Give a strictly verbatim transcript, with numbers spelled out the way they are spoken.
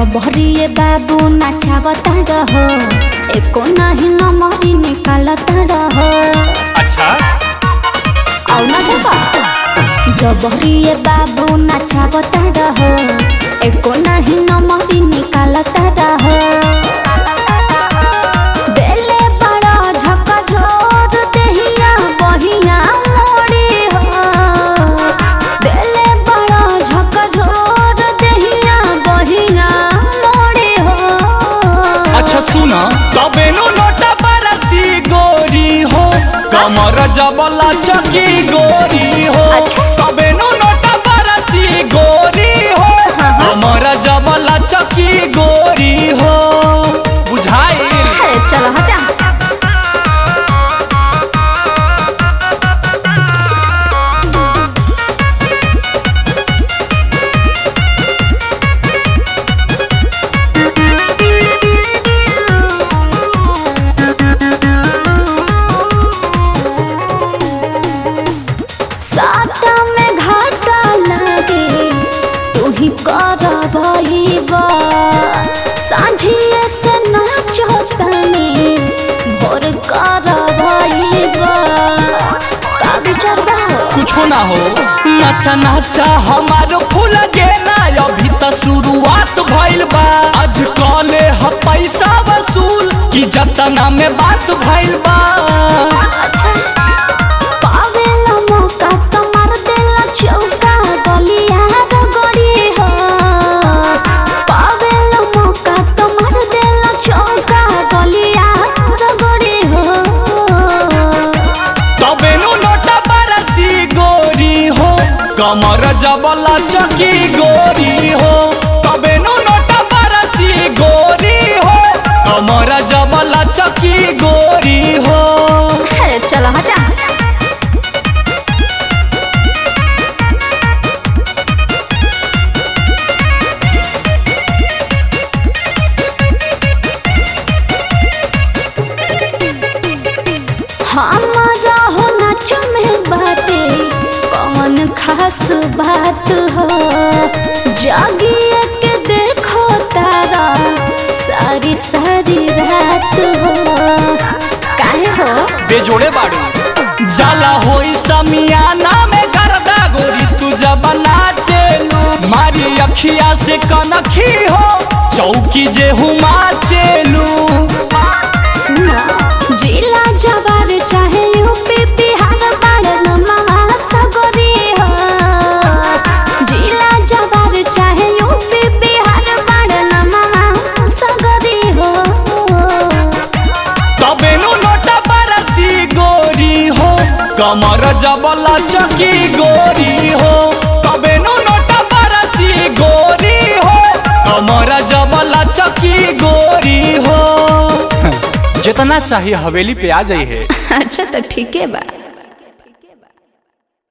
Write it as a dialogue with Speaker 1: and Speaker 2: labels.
Speaker 1: जबरिए बाबू नाचावता रहो एको नहीं नमरी निकालता रहो।
Speaker 2: अच्छा
Speaker 1: आओ ना देखा जबरिए बाबू नाचावता रहो एको नहीं नमरी निकालता रहो। बेले बड़ा झका झोर देहिया बहिया मोड़ी हो बेले बड़ा झका झोर देहिया बहिया मोड़ी हो।
Speaker 2: अच्छा सुना तबे नु नोटा बरसी गोरी हो कमर जबला चकी गोरी हो।
Speaker 1: अच्छा।
Speaker 2: तबे नु नोटा बरसी गोरी हो कमर जबला चकी गोरी हो बुझाई।
Speaker 1: अरे चलो हटा साटा में घाटा लागे तू ही कर भईबा सांझिए से नाचो तनी भोर कर भईबा का विचार बा
Speaker 2: कुछो ना हो नाचा नाचा हमारो फूल गे ना अभी त शुरुआत भइल बा। आज कले ह पैसा वसूल की जतना में बात भइल बा।
Speaker 1: अच्छा पावेला मौका तो मार देला चौका गलिया रगड़ी हो पावेला मौका तो मार देला चौका गलिया रगड़ी हो।
Speaker 2: तबे नु नोटा बरसी गोरी हो कमर जबला चकी गोरी हो। तबे नु नोटा बरसी गोरी हो कमर जबला चकी गोरी हो।
Speaker 1: अरे चलो हटा हमारा हो नाच में बाते कौन खास बात हो जागिए के देखो तारा सारी सारी रात हो काहे हो
Speaker 2: बेजोड़े बाड़ू जाला होई समियाना में गर्दा गोरी तू जब नाचेलू मारी अखिया से कनखी हो चौकी जे हुमा चेलू।
Speaker 1: सुना जिला जवार चाहे यूपी बिहार बाड़ नमवा सगरी हो जिला जवार चाहे यूपी बिहार बाड़ नमवा सगरी हो।
Speaker 2: तबे नु नोटा बरसी गोरी हो कमर जबला चकी गोरी हो। तबे नु नोटा बरसी गोरी हो कमर जबला चकी गोरी हो। जितना चाहिए हवेली पे आ जाइए।
Speaker 1: अच्छा तो ठीक है बा।